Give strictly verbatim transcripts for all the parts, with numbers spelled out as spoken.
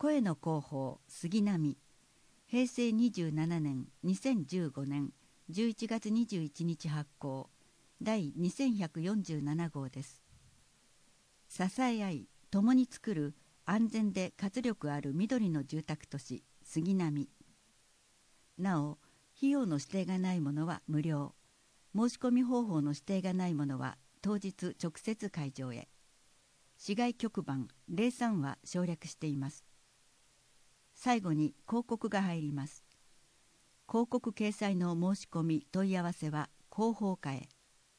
声の広報杉並、へいせいにじゅうななねんにせんじゅうごねんじゅういちがつにじゅういちにち発行、第にせんひゃくよんじゅうななごうです。支え合い共に作る安全で活力ある緑の住宅都市杉並。なお、費用の指定がないものは無料、申し込み方法の指定がないものは当日直接会場へ。市外局番ゼロさんは省略しています。最後に広告が入ります。広告掲載の申し込み問い合わせは広報課へ。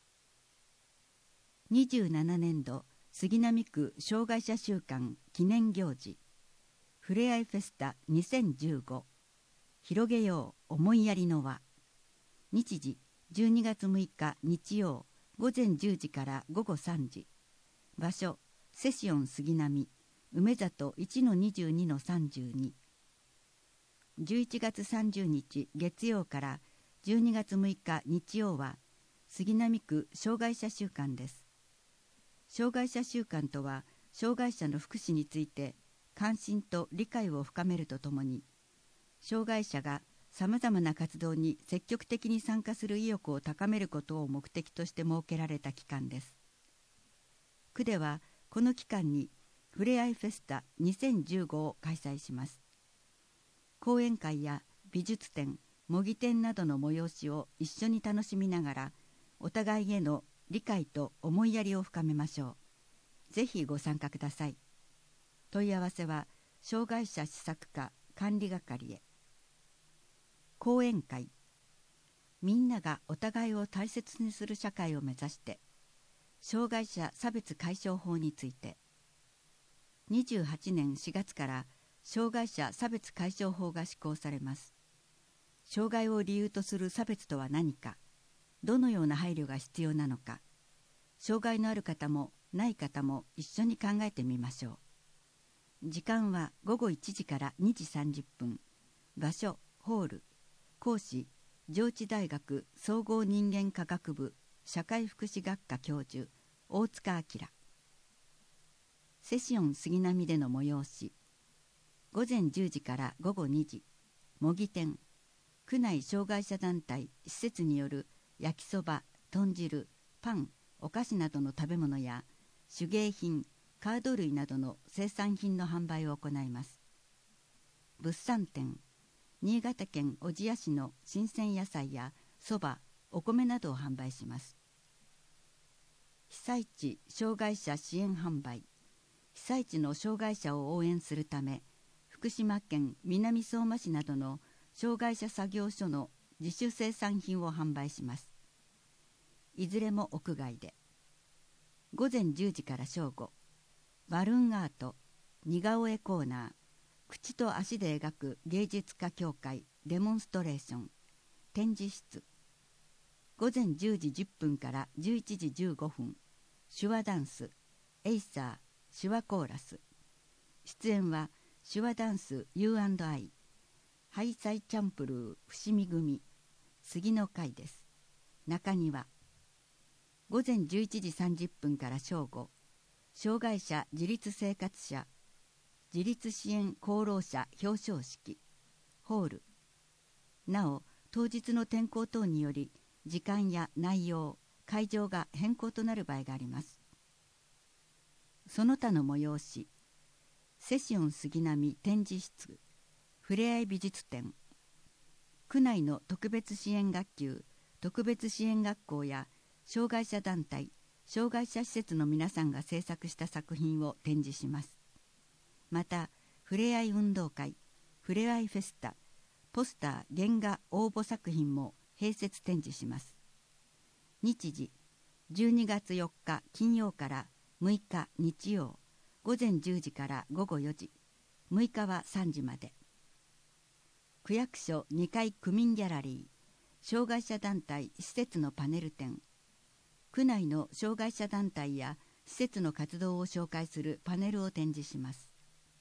にじゅうななねんど杉並区障害者週間記念行事ふれあいフェスタにせんじゅうご、広げよう思いやりの輪。日時じゅうにがつむいか日曜ごぜんじゅうじからごごさんじ。場所セシオン杉並梅里 いちのにじゅうにのさんじゅうに。じゅういちがつさんじゅうにち月曜からじゅうにがつむいか日曜は杉並区障害者週間です。障害者週間とは、障害者の福祉について関心と理解を深めるとともに、障害者がさまざまな活動に積極的に参加する意欲を高めることを目的として設けられた期間です。区ではこの期間にふれあいフェスタにせんじゅうごを開催します。講演会や美術展、模擬店などの催しを一緒に楽しみながら、お互いへの理解と思いやりを深めましょう。ぜひご参加ください。問い合わせは障害者施策課管理係へ。講演会、みんながお互いを大切にする社会を目指して、障害者差別解消法について。にじゅうはちねんしがつから障害者差別解消法が施行されます。障害を理由とする差別とは何か、どのような配慮が必要なのか、障害のある方もない方も一緒に考えてみましょう。時間はごごいちじからにじさんじゅっぷん。場所ホール。講師上智大学総合人間科学部社会福祉学科教授大塚明。セシオン杉並での催し、ごぜんじゅうじからごごにじ。模擬店、区内障害者団体施設による焼きそば、豚汁、パン、お菓子などの食べ物や手芸品、カード類などの生産品の販売を行います。物産展、新潟県小千谷市の新鮮野菜やそば、お米などを販売します。被災地障害者支援販売、被災地の障害者を応援するため、福島県南相馬市などの障害者作業所の自主生産品を販売します。いずれも屋外で。ごぜんじゅうじから正午、バルーンアート、似顔絵コーナー、口と足で描く芸術家協会デモンストレーション、展示室。ごぜんじゅうじじゅっぷんからじゅういちじじゅうごふん、手話ダンス、エイサー、手話コーラス。出演は手話ダンス ユーアンドアイ、ハイサイチャンプルー伏見組、杉の会です。中庭。ごぜんじゅういちじさんじゅっぷんから正午、障害者自立生活者自立支援功労者表彰式、ホール。なお、当日の天候等により時間や内容、会場が変更となる場合があります。その他の催し、セシオン杉並展示室、ふれあい美術展、区内の特別支援学級、特別支援学校や障害者団体、障害者施設の皆さんが制作した作品を展示します。また、ふれあい運動会、ふれあいフェスタ、ポスター原画応募作品も併設展示します。日時、じゅうにがつよっか金曜からむいか日曜、ごぜんじゅうじからごごよじ、むいかはさんじまで。区役所にかい区民ギャラリー、障害者団体施設のパネル展、区内の障害者団体や施設の活動を紹介するパネルを展示します。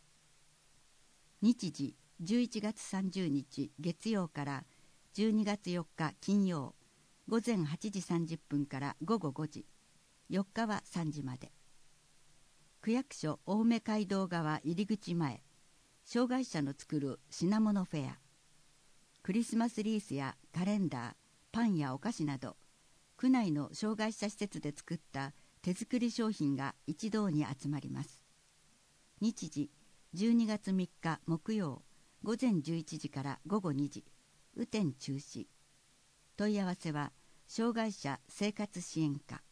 日時、じゅういちがつさんじゅうにち月曜からじゅうにがつよっか金曜、ごぜんはちじさんじゅっぷんからごごごじ、よっかはさんじまで。区役所青梅街道側入り口前、 障害者の作る品物フェア、クリスマスリースやカレンダー、パンやお菓子など、区内の障害者施設で作った手作り商品が一堂に集まります。日時じゅうにがつみっか木曜、午前じゅういちじから午後にじ、雨天中止。問い合わせは障害者生活支援課。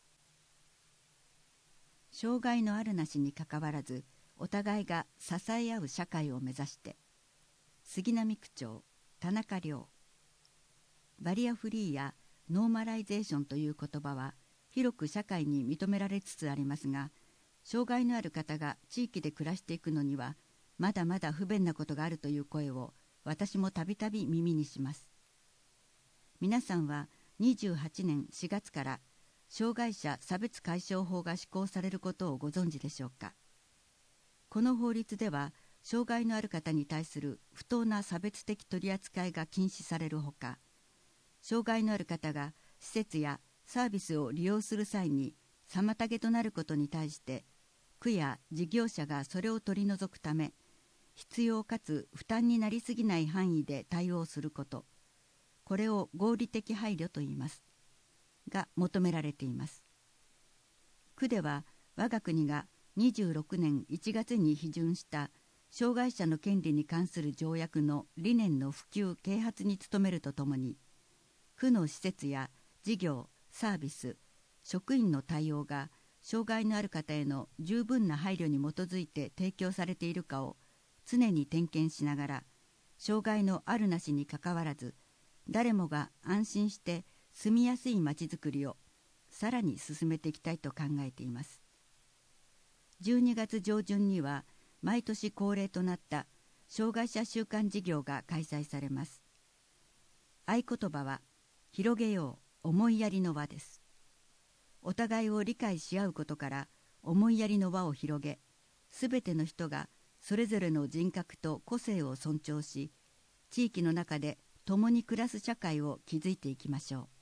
障害のあるなしにかかわらず、お互いが支え合う社会を目指して。杉並区長田中良。バリアフリーやノーマライゼーションという言葉は広く社会に認められつつありますが、障害のある方が地域で暮らしていくのにはまだまだ不便なことがあるという声を私もたびたび耳にします。皆さんはにじゅうはちねんしがつから障害者差別解消法が施行されることをご存知でしょうか。この法律では障害のある方に対する不当な差別的取り扱いが禁止されるほか、障害のある方が施設やサービスを利用する際に妨げとなることに対して区や事業者がそれを取り除くため、必要かつ負担になりすぎない範囲で対応すること、これを合理的配慮といいますが求められています。区では我が国がにじゅうろくねんいちがつに批准した障害者の権利に関する条約の理念の普及啓発に努めるとともに、区の施設や事業、サービス、職員の対応が障害のある方への十分な配慮に基づいて提供されているかを常に点検しながら、障害のあるなしにかかわらず誰もが安心して住みやすいまちづくりをさらに進めていきたいと考えています。じゅうにがつ上旬には毎年恒例となった障害者週間事業が開催されます。合言葉は広げよう思いやりの輪です。お互いを理解し合うことから思いやりの輪を広げ、すべての人がそれぞれの人格と個性を尊重し、地域の中で共に暮らす社会を築いていきましょう。